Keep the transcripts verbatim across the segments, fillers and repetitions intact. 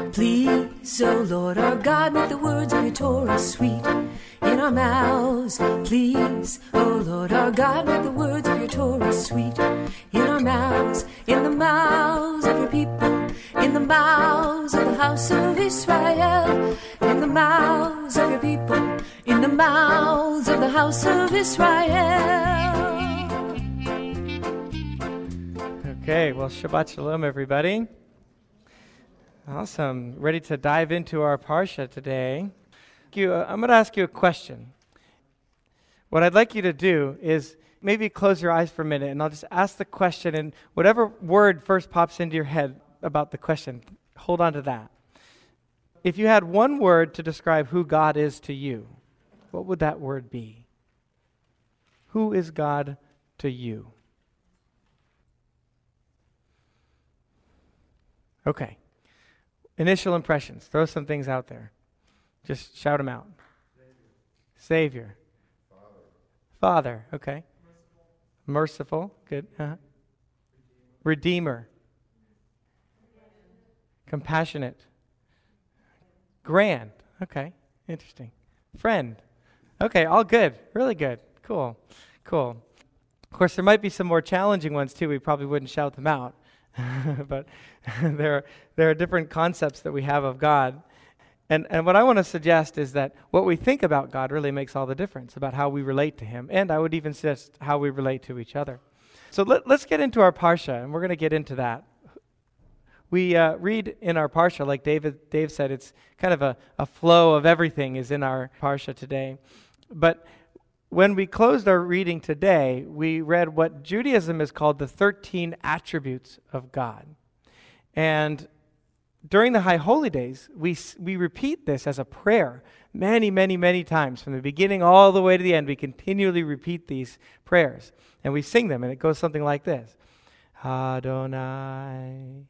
Please, O Lord our God, make the words of your Torah sweet in our mouths. Please, O Lord our God, make the words of your Torah sweet in our mouths, in the mouths of your people, in the mouths of the house of Israel, in the mouths of your people, in the mouths of the house of Israel. Okay, well, Shabbat Shalom, everybody. Awesome. Ready to dive into our Parsha today. You, uh, I'm going to ask you a question. What I'd like you to do is maybe close your eyes for a minute, and I'll just ask the question, and whatever word first pops into your head about the question, hold on to that. If you had one word to describe who God is to you, what would that word be? Who is God to you? Okay. Initial impressions. Throw some things out there. Just shout them out. Savior. Savior. Father. Father. Okay. Merciful. Merciful. Good. Uh-huh. Redeemer. Redeemer. Compassionate. Grand. Okay. Interesting. Friend. Okay. All good. Really good. Cool. Cool. Of course, there might be some more challenging ones too. We probably wouldn't shout them out. But there are, there are different concepts that we have of God. And, and what I want to suggest is that what we think about God really makes all the difference about how we relate to Him. And I would even suggest how we relate to each other. So let, let's get into our Parsha, and we're going to get into that. We uh, read in our Parsha, like David, Dave said, it's kind of a, a flow of everything is in our Parsha today. But when we closed our reading today, we read what Judaism is called the thirteen attributes of God. And during the High Holy Days, we we repeat this as a prayer many, many, many times. From the beginning all the way to the end, we continually repeat these prayers. And we sing them, and it goes something like this. Adonai,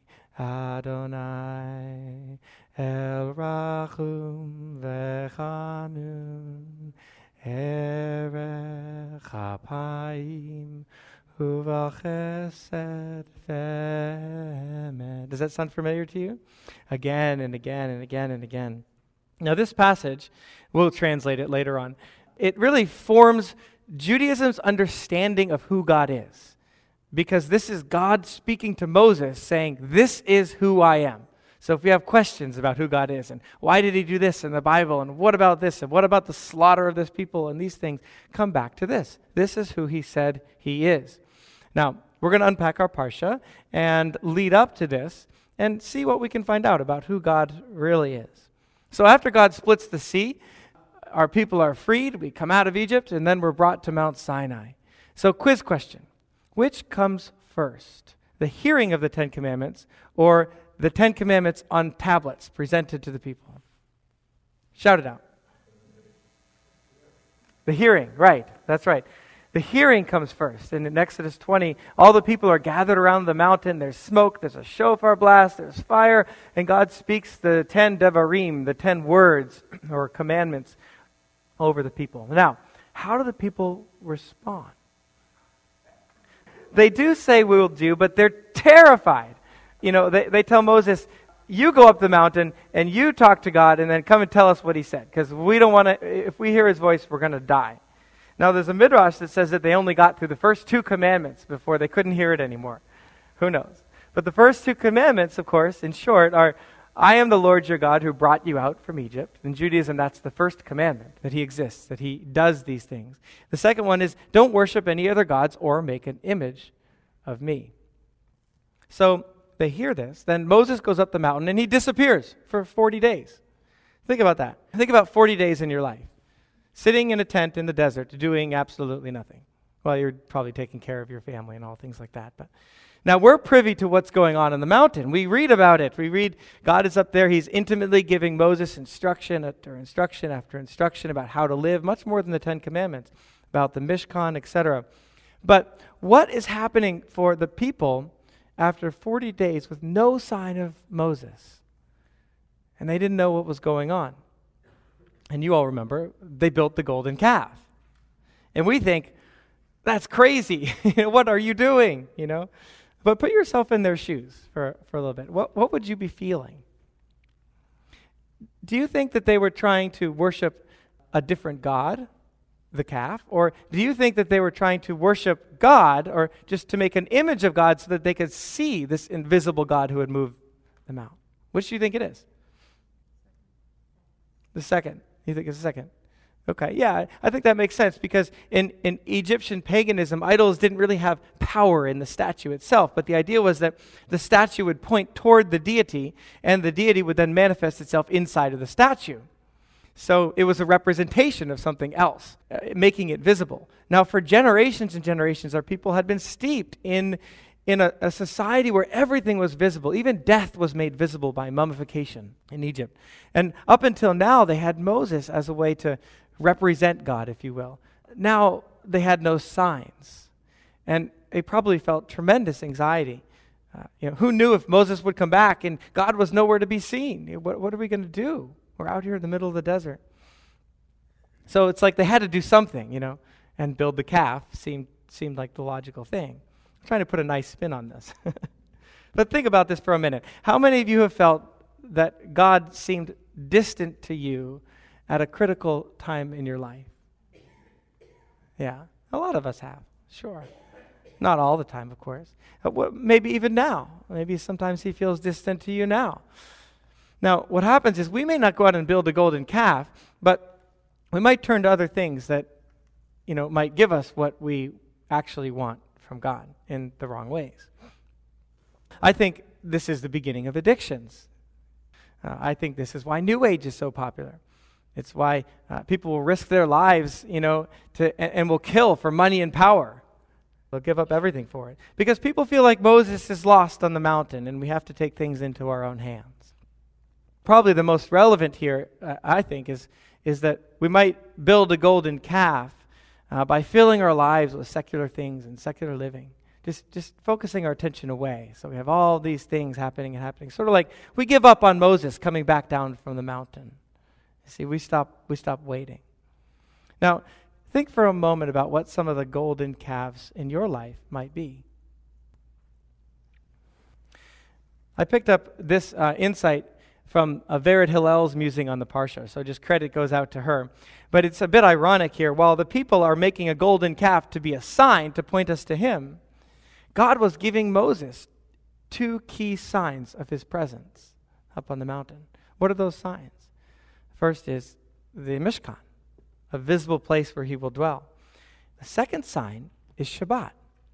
Adonai, El Rachum Vechanun, Erech Hapayim Uvachesed Ve'emet. Does that sound familiar to you? Again and again and again and again. Now this passage, we'll translate it later on. It really forms Judaism's understanding of who God is. Because this is God speaking to Moses saying, this is who I am. So if you have questions about who God is and why did He do this in the Bible and what about this and what about the slaughter of this people and these things, come back to this. This is who He said He is. Now, we're going to unpack our Parsha and lead up to this and see what we can find out about who God really is. So after God splits the sea, our people are freed, we come out of Egypt, and then we're brought to Mount Sinai. So quiz question, which comes first? The hearing of the Ten Commandments or the Ten Commandments on tablets presented to the people? Shout it out. The hearing, right, that's right. The hearing comes first. And in Exodus twenty, all the people are gathered around the mountain. There's smoke, there's a shofar blast, there's fire, and God speaks the ten devarim, the ten words or commandments over the people. Now, how do the people respond? They do say we will do, but they're terrified. You know, they, they tell Moses, you go up the mountain and you talk to God and then come and tell us what He said. Because we don't want to, if we hear His voice, we're going to die. Now there's a midrash that says that they only got through the first two commandments before they couldn't hear it anymore. Who knows? But the first two commandments, of course, in short, are, I am the Lord your God who brought you out from Egypt. In Judaism, that's the first commandment, that He exists, that He does these things. The second one is, don't worship any other gods or make an image of me. So they hear this. Then Moses goes up the mountain and he disappears for forty days. Think about that. Think about forty days in your life. Sitting in a tent in the desert doing absolutely nothing. Well, you're probably taking care of your family and all things like that. But now we're privy to what's going on in the mountain. We read about it. We read God is up there. He's intimately giving Moses instruction after instruction after instruction about how to live, much more than the Ten Commandments, about the Mishkan, et cetera. But what is happening for the people after forty days with no sign of Moses? And they didn't know what was going on. And you all remember, they built the golden calf. And we think, that's crazy. What are you doing? You know? But put yourself in their shoes for, for a little bit. What, what would you be feeling? Do you think that they were trying to worship a different god, the calf? Or do you think that they were trying to worship God, or just to make an image of God so that they could see this invisible God who had moved them out? Which do you think it is? The second. You think it's the second? Okay, yeah, I think that makes sense, because in, in Egyptian paganism, idols didn't really have power in the statue itself, but the idea was that the statue would point toward the deity, and the deity would then manifest itself inside of the statue. So it was a representation of something else, uh, making it visible. Now, for generations and generations, our people had been steeped in, in a, a society where everything was visible. Even death was made visible by mummification in Egypt. And up until now, they had Moses as a way to represent God, if you will. Now, they had no signs. And they probably felt tremendous anxiety. Uh, you know, who knew if Moses would come back and God was nowhere to be seen? What, what are we going to do? We're out here in the middle of the desert. So it's like they had to do something, you know, and build the calf seemed seemed like the logical thing. I'm trying to put a nice spin on this. But think about this for a minute. How many of you have felt that God seemed distant to you at a critical time in your life? Yeah, a lot of us have, sure. Not all the time, of course. Maybe even now. Maybe sometimes he feels distant to you now. Now, what happens is we may not go out and build a golden calf, but we might turn to other things that, you know, might give us what we actually want from God in the wrong ways. I think this is the beginning of addictions. Uh, I think this is why New Age is so popular. It's why uh, people will risk their lives, you know, to and, and will kill for money and power. They'll give up everything for it. Because people feel like Moses is lost on the mountain and we have to take things into our own hands. Probably the most relevant here, uh, I think, is, is that we might build a golden calf uh, by filling our lives with secular things and secular living. Just, just focusing our attention away. So we have all these things happening and happening. Sort of like we give up on Moses coming back down from the mountain. You see, we stop, we stop waiting. Now, think for a moment about what some of the golden calves in your life might be. I picked up this uh, insight from uh, Vered Hillel's musing on the Parsha, so just credit goes out to her. But it's a bit ironic here. While the people are making a golden calf to be a sign to point us to him, God was giving Moses two key signs of his presence up on the mountain. What are those signs? First is the Mishkan, a visible place where he will dwell. The second sign is Shabbat.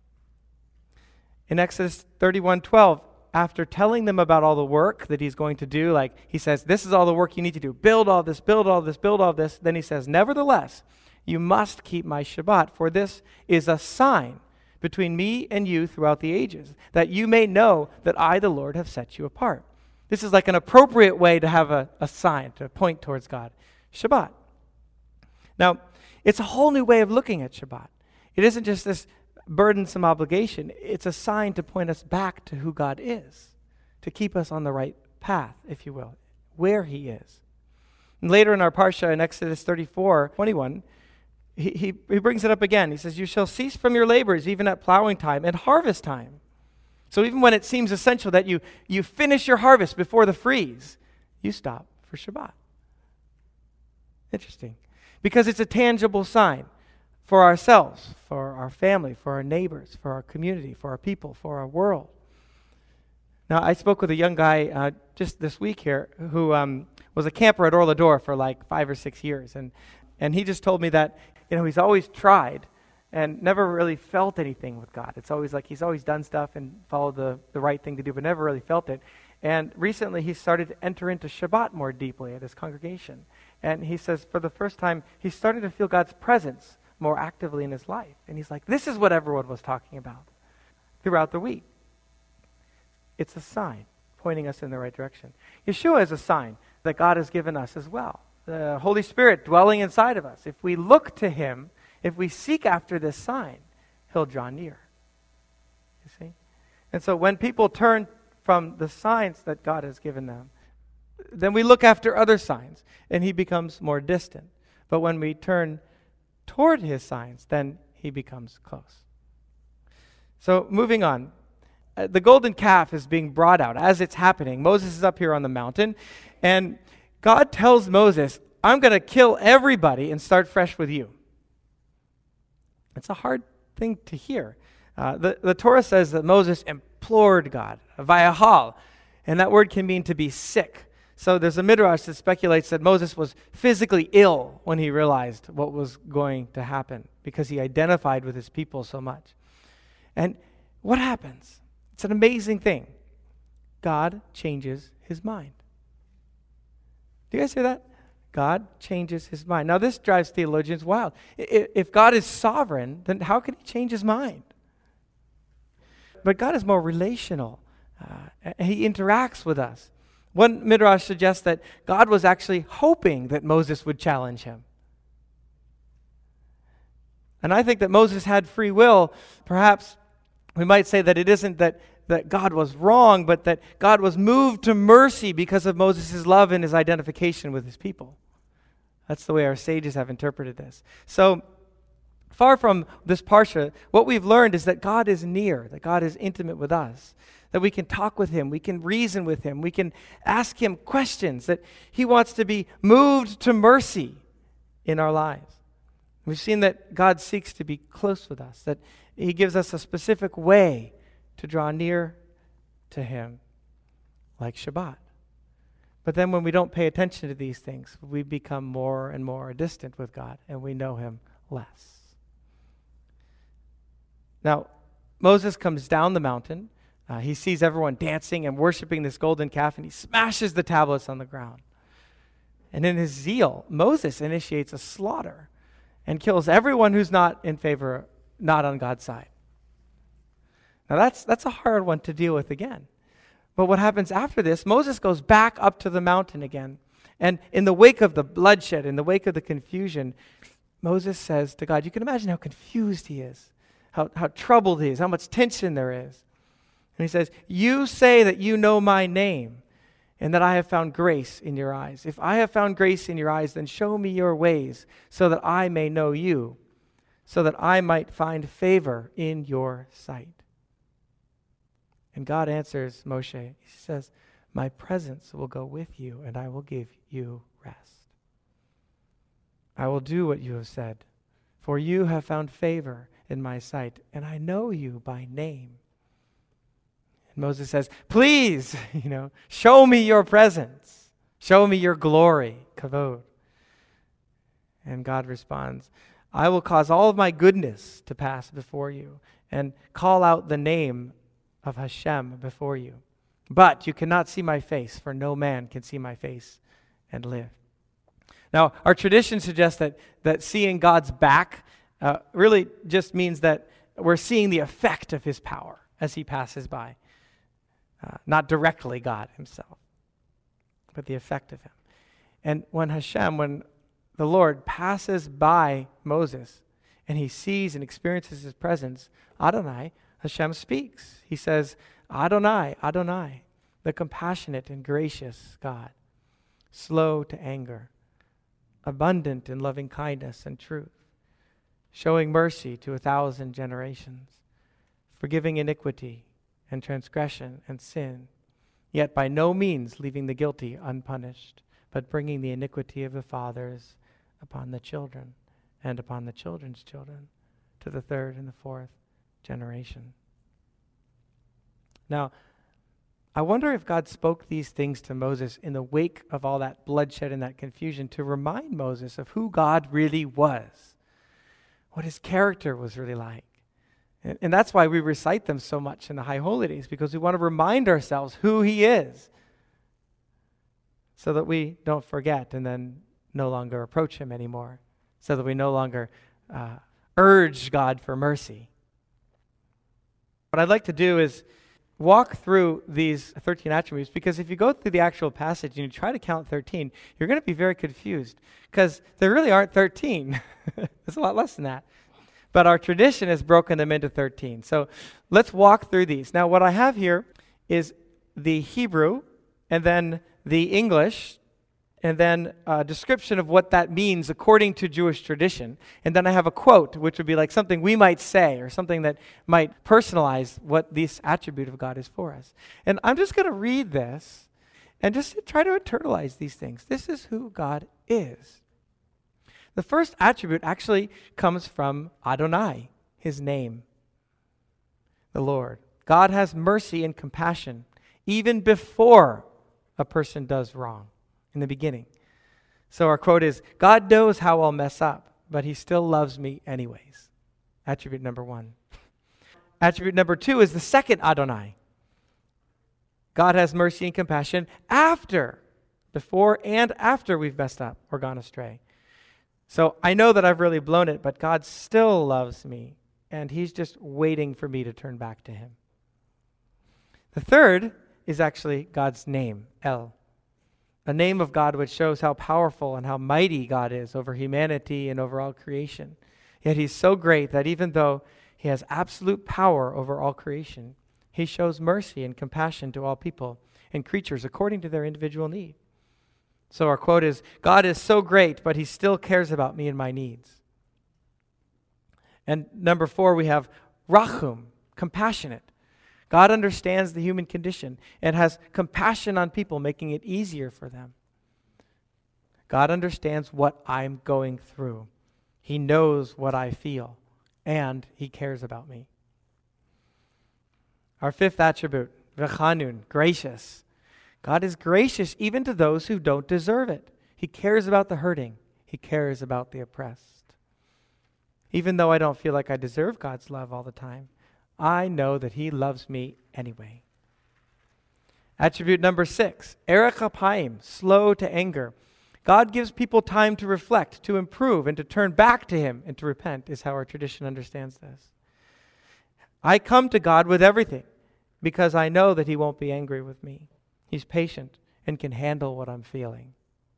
In Exodus thirty-one twelve, after telling them about all the work that he's going to do, like he says, this is all the work you need to do. Build all this, build all this, build all this. Then he says, nevertheless, you must keep my Shabbat, for this is a sign between me and you throughout the ages, that you may know that I, the Lord, have set you apart. This is like an appropriate way to have a, a sign, to point towards God. Shabbat. Now, it's a whole new way of looking at Shabbat. It isn't just this burdensome obligation. It's a sign to point us back to who God is, to keep us on the right path, if you will, where he is. And later in our Parsha, in Exodus thirty-four twenty-one, he, he, he brings it up again. He says, you shall cease from your labors even at plowing time and harvest time. So even when it seems essential that you, you finish your harvest before the freeze, you stop for Shabbat. Interesting. Because it's a tangible sign for ourselves, for our family, for our neighbors, for our community, for our people, for our world. Now, I spoke with a young guy uh, just this week here who um, was a camper at Orlador for like five or six years. And, and he just told me that, you know, he's always tried and never really felt anything with God. It's always like he's always done stuff and followed the, the right thing to do, but never really felt it. And recently he started to enter into Shabbat more deeply at his congregation. And he says for the first time, he's starting to feel God's presence more actively in his life. And he's like, this is what everyone was talking about throughout the week. It's a sign pointing us in the right direction. Yeshua is a sign that God has given us as well. The Holy Spirit dwelling inside of us. If we look to him, if we seek after this sign, he'll draw near. You see? And so when people turn from the signs that God has given them, then we look after other signs, and he becomes more distant. But when we turn toward his signs, then he becomes close. So moving on, uh, the golden calf is being brought out as it's happening. Moses is up here on the mountain, and God tells Moses, I'm going to kill everybody and start fresh with you. It's a hard thing to hear. Uh, the, the Torah says that Moses implored God, vayahal, and that word can mean to be sick. So there's a midrash that speculates that Moses was physically ill when he realized what was going to happen because he identified with his people so much. And what happens? It's an amazing thing. God changes his mind. Do you guys hear that? God changes his mind. Now this drives theologians wild. If God is sovereign, then how can he change his mind? But God is more relational. Uh, he interacts with us. One midrash suggests that God was actually hoping that Moses would challenge him. And I think that Moses had free will. Perhaps we might say that it isn't that, that God was wrong, but that God was moved to mercy because of Moses' love and his identification with his people. That's the way our sages have interpreted this. So, far from this parsha, what we've learned is that God is near, that God is intimate with us, that we can talk with him, we can reason with him, we can ask him questions, that he wants to be moved to mercy in our lives. We've seen that God seeks to be close with us, that he gives us a specific way to draw near to him, like Shabbat. But then when we don't pay attention to these things, we become more and more distant with God, and we know him less. Now, Moses comes down the mountain. Uh, he sees everyone dancing and worshiping this golden calf, and he smashes the tablets on the ground. And in his zeal, Moses initiates a slaughter and kills everyone who's not in favor, not on God's side. Now, that's, that's a hard one to deal with again. But what happens after this, Moses goes back up to the mountain again. And in the wake of the bloodshed, in the wake of the confusion, Moses says to God, you can imagine how confused he is, how, how troubled he is, how much tension there is. And he says, you say that you know my name and that I have found grace in your eyes. If I have found grace in your eyes, then show me your ways so that I may know you, so that I might find favor in your sight. And God answers Moshe. He says, my presence will go with you and I will give you rest. I will do what you have said, for you have found favor in my sight, and I know you by name. And Moses says, please, you know, show me your presence. Show me your glory, kavod. And God responds, I will cause all of my goodness to pass before you and call out the name of Hashem before you. But you cannot see my face, for no man can see my face and live. Now, our tradition suggests that, that seeing God's back uh, really just means that we're seeing the effect of his power as he passes by. Uh, not directly God himself, but the effect of him. And when Hashem, when the Lord passes by Moses and he sees and experiences his presence, Adonai, Hashem speaks. He says, Adonai, Adonai, the compassionate and gracious God, slow to anger, abundant in loving kindness and truth, showing mercy to a thousand generations, forgiving iniquity and transgression and sin, yet by no means leaving the guilty unpunished, but bringing the iniquity of the fathers upon the children and upon the children's children to the third and the fourth generation. Now, I wonder if God spoke these things to Moses in the wake of all that bloodshed and that confusion to remind Moses of who God really was, what his character was really like. And, and that's why we recite them so much in the High Holy Days, because we want to remind ourselves who he is so that we don't forget and then no longer approach him anymore, so that we no longer uh, urge God for mercy. What I'd like to do is walk through these thirteen attributes, because if you go through the actual passage and you try to count thirteen, you're going to be very confused, because there really aren't thirteen. There's a lot less than that. But our tradition has broken them into thirteen. So let's walk through these. Now, what I have here is the Hebrew, and then the English, and then a description of what that means according to Jewish tradition. And then I have a quote, which would be like something we might say or something that might personalize what this attribute of God is for us. And I'm just going to read this, And just try to internalize these things. This is who God is. The first attribute actually comes from Adonai, his name, the Lord. God has mercy and compassion even before a person does wrong, in the beginning. So our quote is, God knows how I'll mess up, but he still loves me anyways. Attribute number one. Attribute number two is the second Adonai. God has mercy and compassion after, before and after we've messed up or gone astray. So I know that I've really blown it, but God still loves me, and he's just waiting for me to turn back to him. The third is actually God's name, El. A name of God which shows how powerful and how mighty God is over humanity and over all creation. Yet he's so great that even though he has absolute power over all creation, he shows mercy and compassion to all people and creatures according to their individual need. So our quote is, God is so great, but he still cares about me and my needs. And number four, we have Rachum, compassionate. God understands the human condition and has compassion on people, making it easier for them. God understands what I'm going through. He knows what I feel, and he cares about me. Our fifth attribute, V'chanun, gracious. God is gracious even to those who don't deserve it. He cares about the hurting. He cares about the oppressed. Even though I don't feel like I deserve God's love all the time, I know that he loves me anyway. Attribute number six, Erech Apayim, slow to anger. God gives people time to reflect, to improve, and to turn back to him and to repent, is how our tradition understands this. I come to God with everything because I know that he won't be angry with me. He's patient and can handle what I'm feeling.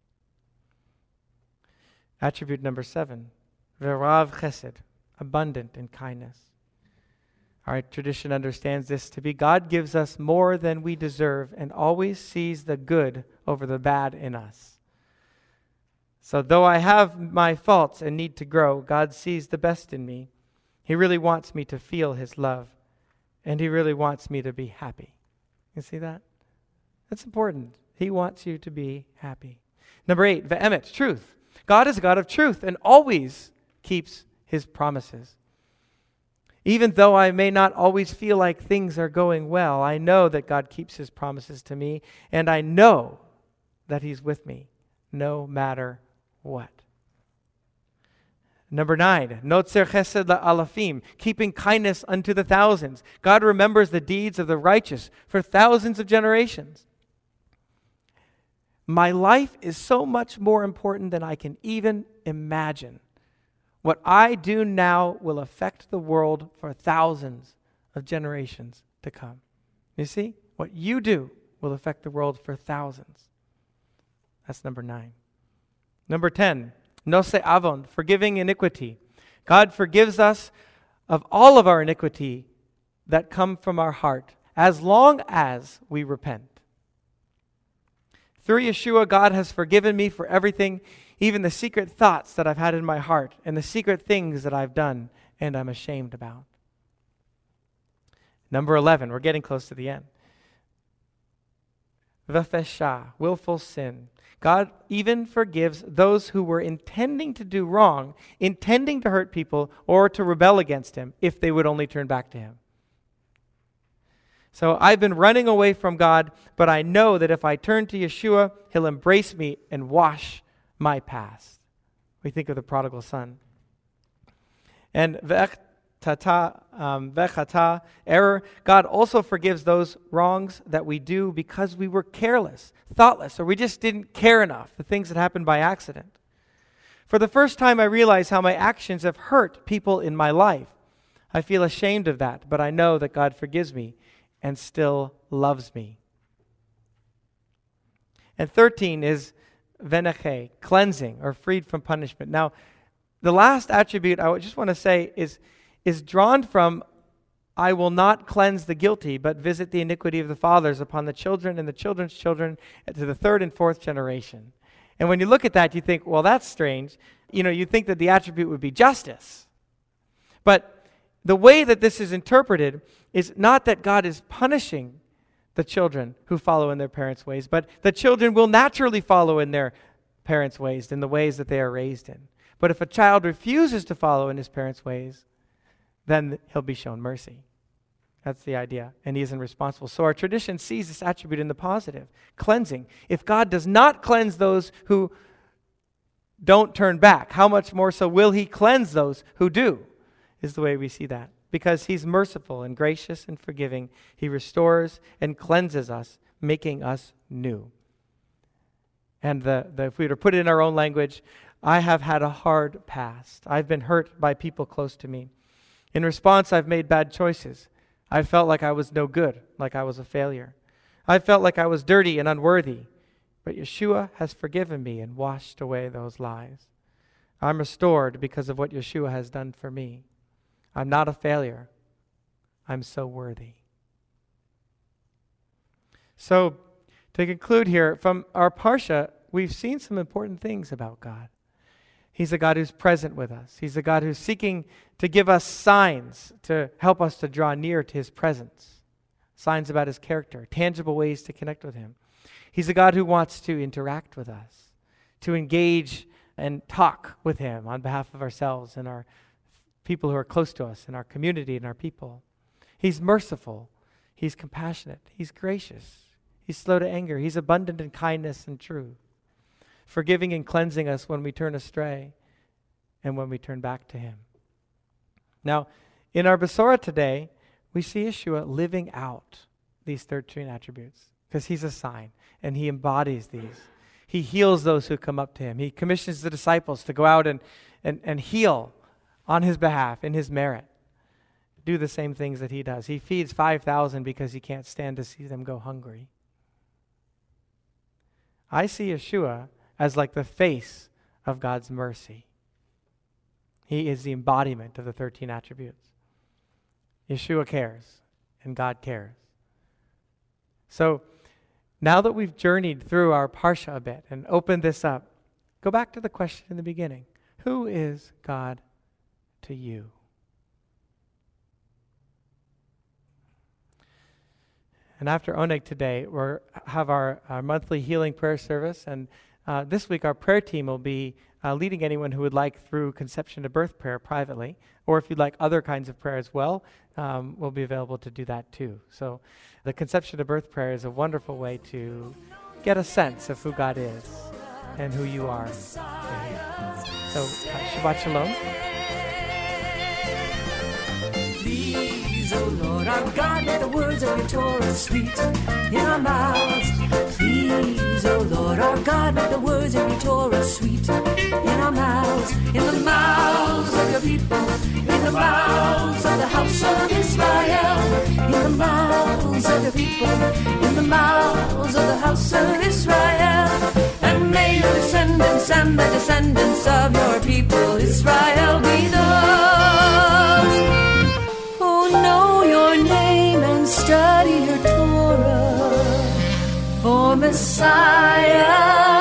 Attribute number seven, Verav Chesed, abundant in kindness. Our tradition understands this to be God gives us more than we deserve and always sees the good over the bad in us. So though I have my faults and need to grow, God sees the best in me. He really wants me to feel his love, and he really wants me to be happy. You see that? That's important. He wants you to be happy. Number eight, Ve'emet, truth. God is a God of truth and always keeps his promises. Even though I may not always feel like things are going well, I know that God keeps his promises to me, and I know that he's with me no matter what. Number nine, Notzer Chesed la'alafim, keeping kindness unto the thousands. God remembers the deeds of the righteous for thousands of generations. My life is so much more important than I can even imagine. What I do now will affect the world for thousands of generations to come. You see? What you do will affect the world for thousands. That's number nine. Number ten, Nose Avon, forgiving iniquity. God forgives us of all of our iniquity that come from our heart, as long as we repent. Through Yeshua, God has forgiven me for everything, even the secret thoughts that I've had in my heart and the secret things that I've done and I'm ashamed about. Number eleven, we're getting close to the end. V'fesha, willful sin. God even forgives those who were intending to do wrong, intending to hurt people or to rebel against him if they would only turn back to him. So I've been running away from God, but I know that if I turn to Yeshua, he'll embrace me and wash my past. We think of the prodigal son. And v'chata, um, v'chata, error. God also forgives those wrongs that we do because we were careless, thoughtless, or we just didn't care enough, the things that happened by accident. For the first time, I realize how my actions have hurt people in my life. I feel ashamed of that, but I know that God forgives me and still loves me. And thirteen is veneche, cleansing or freed from punishment. Now, the last attribute I just want to say is, is drawn from, I will not cleanse the guilty, but visit the iniquity of the fathers upon the children and the children's children to the third and fourth generation. And when you look at that, you think, well, that's strange. You know, you think that the attribute would be justice. But the way that this is interpreted is not that God is punishing the the children who follow in their parents' ways, but the children will naturally follow in their parents' ways, in the ways that they are raised in. But if a child refuses to follow in his parents' ways, then he'll be shown mercy. That's the idea, and he isn't responsible. So our tradition sees this attribute in the positive, cleansing. If God does not cleanse those who don't turn back, how much more so will he cleanse those who do, is the way we see that. Because he's merciful and gracious and forgiving, he restores and cleanses us, making us new. And the, the, if we were to put it in our own language, I have had a hard past. I've been hurt by people close to me. In response, I've made bad choices. I felt like I was no good, like I was a failure. I felt like I was dirty and unworthy. But Yeshua has forgiven me and washed away those lies. I'm restored because of what Yeshua has done for me. I'm not a failure. I'm so worthy. So, to conclude here, from our Parsha, we've seen some important things about God. He's a God who's present with us. He's a God who's seeking to give us signs to help us to draw near to his presence. Signs about his character, tangible ways to connect with him. He's a God who wants to interact with us, to engage and talk with him on behalf of ourselves and our people who are close to us, and our community and our people. He's merciful. He's compassionate. He's gracious. He's slow to anger. He's abundant in kindness and truth, forgiving and cleansing us when we turn astray and when we turn back to him. Now, in our Besorah today, we see Yeshua living out these thirteen attributes because he's a sign and he embodies these. He heals those who come up to him. He commissions the disciples to go out and, and, and heal on his behalf, in his merit. Do the same things that he does. He feeds five thousand because he can't stand to see them go hungry. I see Yeshua as like the face of God's mercy. He is the embodiment of the thirteen attributes. Yeshua cares, and God cares. So, now that we've journeyed through our Parsha a bit and opened this up, go back to the question in the beginning. Who is God to you? And after Oneg today, we'll have our, our monthly healing prayer service. And uh, this week, our prayer team will be uh, leading anyone who would like through conception to birth prayer privately. Or if you'd like other kinds of prayer as well, um, we'll be available to do that too. So the conception to birth prayer is a wonderful way to get a sense of who God is and who you are to him. So uh, Shabbat Shalom. Please, oh Lord, our God, let the words of your Torah sweet in our mouths. Please, oh Lord, our God, let the words of your Torah sweet in our mouths. In the mouths of your people, in the mouths of the house of Israel. In the mouths of your people, in the mouths of the house of Israel. And may your descendants and the descendants of your people Israel be those know your name and study your Torah, for Messiah